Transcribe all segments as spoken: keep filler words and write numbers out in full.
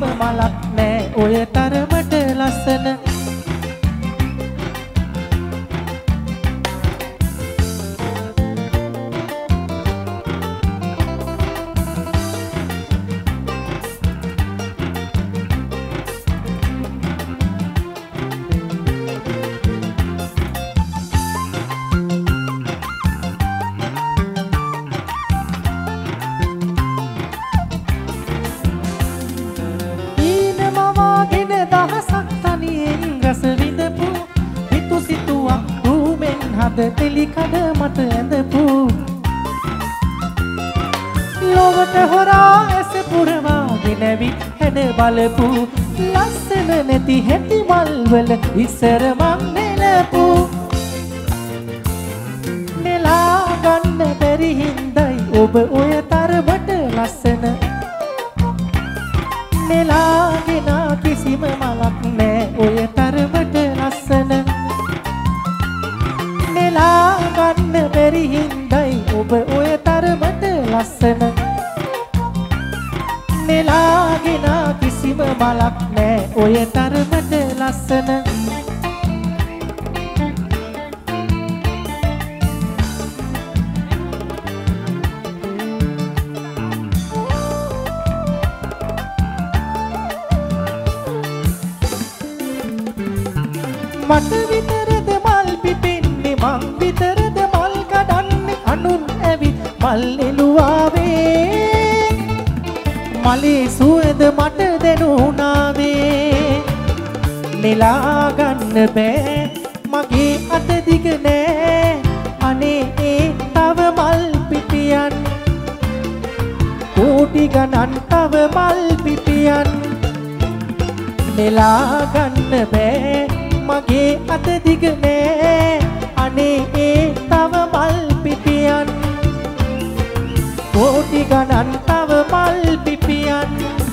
මලක් නෑ ඔය තරමට ලස්සන. තෙලි කඩ මට ඇඳපු ලොවට හොරා ඇස පුරවාගෙන ඇවිත් හැඩ බලපු ලස්සන නැති හැටි මල්වල ඉස්සර මං නෙලපු නෙලා ගන්න බැරි හින්දයි ඔබ ඔය තරමට ලස්සන. නෙලාගෙන කිසිම මලක් නෑ ඔය තරමට ලස්සන. නෙලා ගන්න බැරි හින්දයි ඔබ ඔය තරමට ලස්සන. නෙලාගෙන කිසිම මලක් නෑ ඔය තරමට ලස්සන. මට විතරද මල් පිපෙන්නේ මං විතරද මල් කඩන්නේ අනුන් ඇවිත් මල් එළුවාවේ මලේ සුවඳ මට දැනුණාවේ. නෙලා ගන්න බෑ මගේ අත දිග නෑ අනේ ඒ තව මල් පිපියන් කෝටි ගණන් තව මල් පිපියන්. නෙලා ගන්න බෑ මගේ අත දිග නෑ අනේ ඒ තව මල් පිපියන් කෝටි ගණන් තව මල් පිපියන්.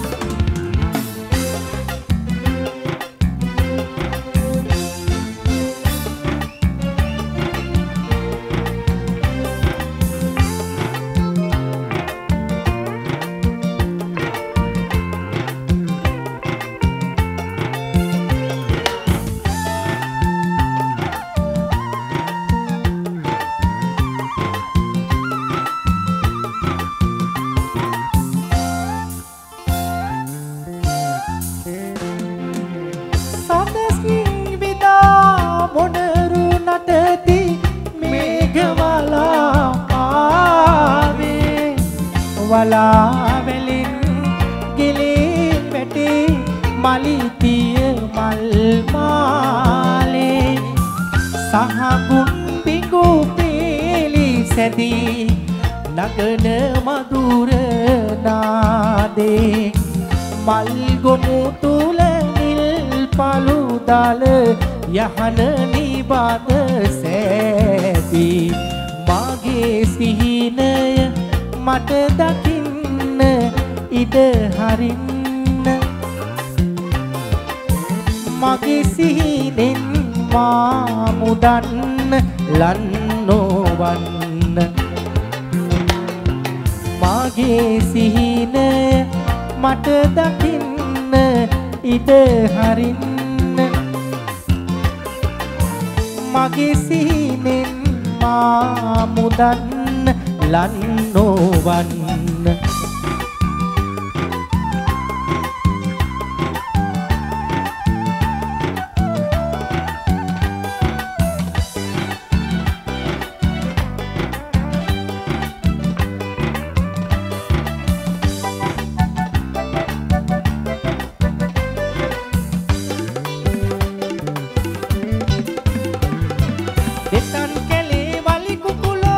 වලාවැලින් ගෙලේ වැටේ මලිතිය මල් මාලේ සහගුන් පිඟු පේලි සැදී නගන මధుර නාදේ මල් ගොනු තුල නිල් පළු දාල යහන නිබාද සෑදී මාගේ සිහිනය මට දකින්න ඉඩ හරින්න මගේ සිහිනෙන් මා මුදන්න ලන් නොවන්න මගේ සිහිනය මට දකින්න ඉඩ හරින්න මගේ සිහිනෙන් මා මුදන්න ලන් නොවන්න. දෙතන් කැලේ වලි කුකුලෝ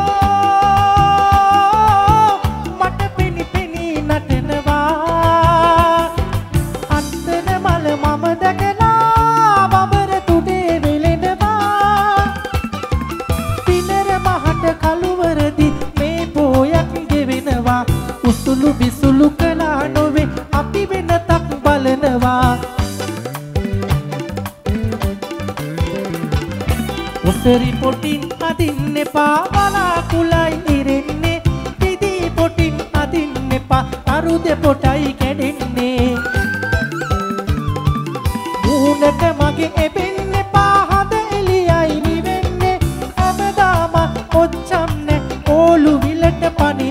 මට පෙනි පෙනි නටනවා අත්තන මල මම දැකලා බබර තුඩේ වෙලෙනවා පිනර මහට කළුවරදි මේ පෝයක් ගෙවෙනවා උසුළු විසුළු කළා නොවේ අපි වෙනතක් බලනවා උසරි පොටින් අදින්න එපා වලාකුලයි ඉරෙන්නේ පිදී පොටින් අදින්න එපා තරු දෙපොටයි කැඩෙන්නේ දිනක මගේ එබෙන්නේ පාහද එළියයි නිවෙන්නේ හැමදාම ඔච්චම් නැ ඕලු විලට පණ